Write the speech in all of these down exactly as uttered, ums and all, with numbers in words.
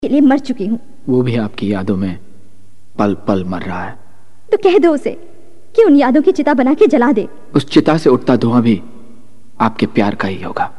के लिए मर चुकी हूँ। वो भी आपकी यादों में पल पल मर रहा है। तो कह दो उसे कि उन यादों की चिता बना के जला दे। उस चिता से उठता धुआं भी आपके प्यार का ही होगा।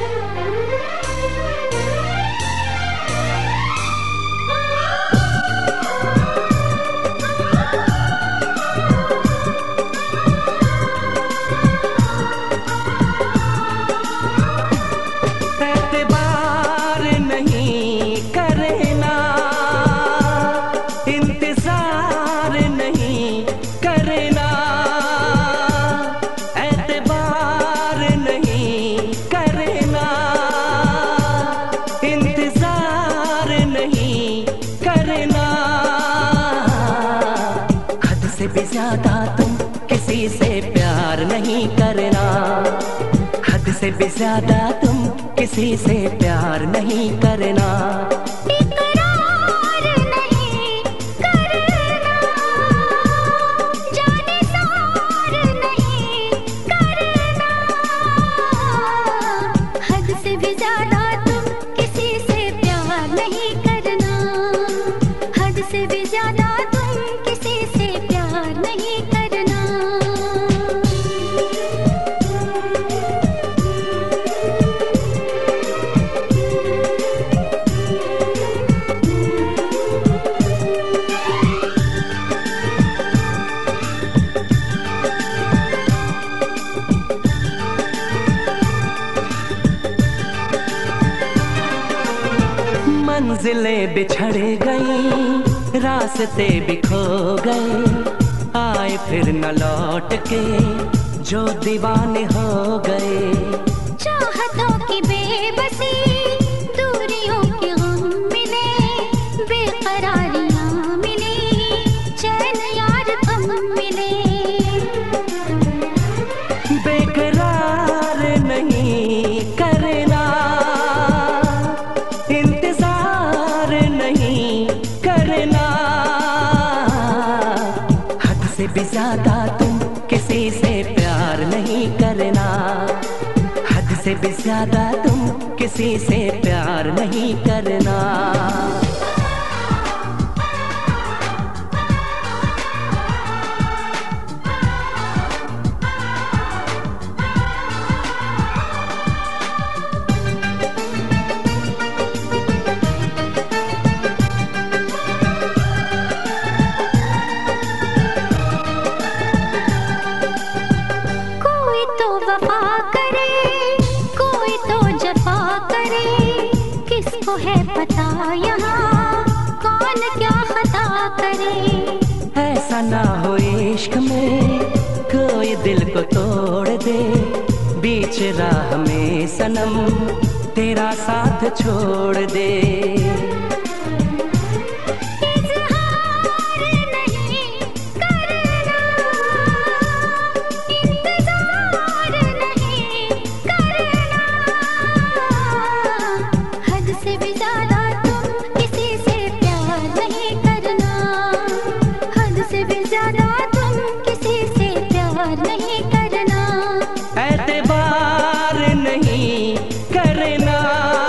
भी ज्यादा तुम किसी से प्यार नहीं करना, हद से भी ज्यादा तुम किसी से प्यार नहीं करना। इकरार नहीं करना, जाने सार नहीं करना, हद से भी ज्यादा तुम किसी से प्यार नहीं करना, हद से भी ज्यादा तुम किसी से नहीं करना। मंजिलें बिछड़ गई, रास्ते भी खो गए, आए फिर न लौट के जो दीवाने हो गए। चाहतों की बेबसी, दूरियों के गम मिले, बेकरारियां मिली, चैन यार कम मिले। बेकरार नहीं करना, इंतजार नहीं करना, से भी ज्यादा तुम किसी से प्यार नहीं करना, हद से भी ज्यादा तुम किसी से प्यार नहीं करना। वफा करे कोई तो जफा करे, किसको है पता यहाँ कौन क्या खता करे। ऐसा ना हो इश्क में कोई दिल को तोड़ दे, बीच राह में सनम तेरा साथ छोड़ दे। नहीं करना, एतबार नहीं करना,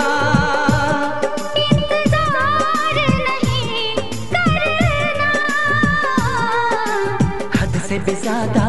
इंतजार नहीं करना, हद से भी ज्यादा